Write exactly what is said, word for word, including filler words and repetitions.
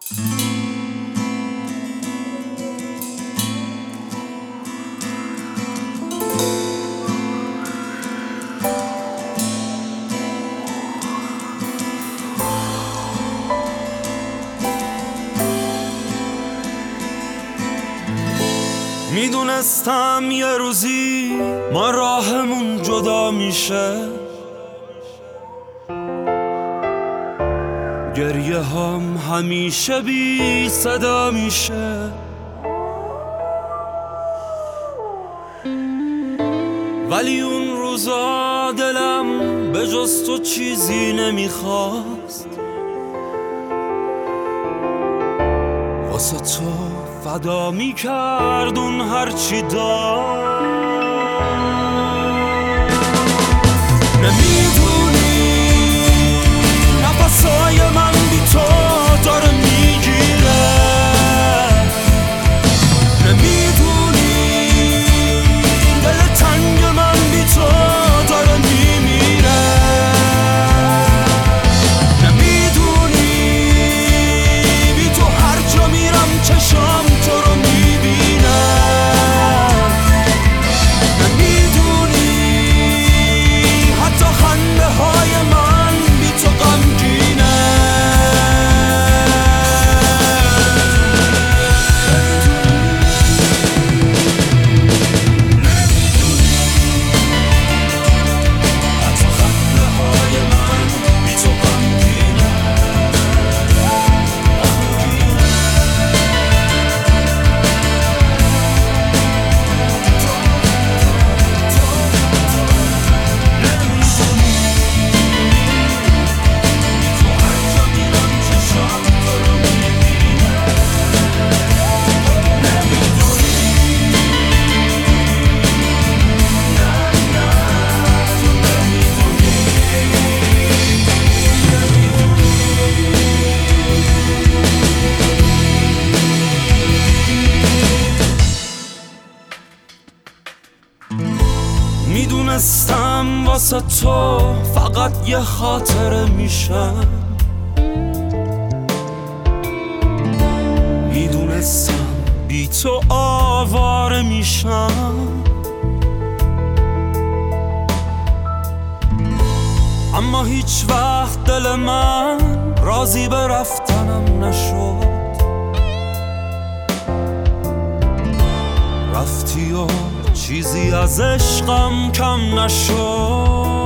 میدونستم یه روزی ما راهمون جدا میشه، گریه هم همیشه بی صدا میشه، ولی اون روزا دلم به جز تو چیزی نمیخواست، واسه تو فدا میکرد اون هرچی داشت. نمیدونی نفسای من بی تو داره میگیره، نمیدونی دل تنگ من بی تو داره میمیره، نمیدونی بی تو هر جا میرم چشام تو رو میبینه، نمیدونی حتی خنده های من بی تو غمگینه. میدونستم واسه تو فقط یه خاطره میشم، میدونستم بی تو آواره میشم، اما هیچ وقت دل من راضی به رفتنم نشد، رفتی و چیزی از عشقم کم نشد.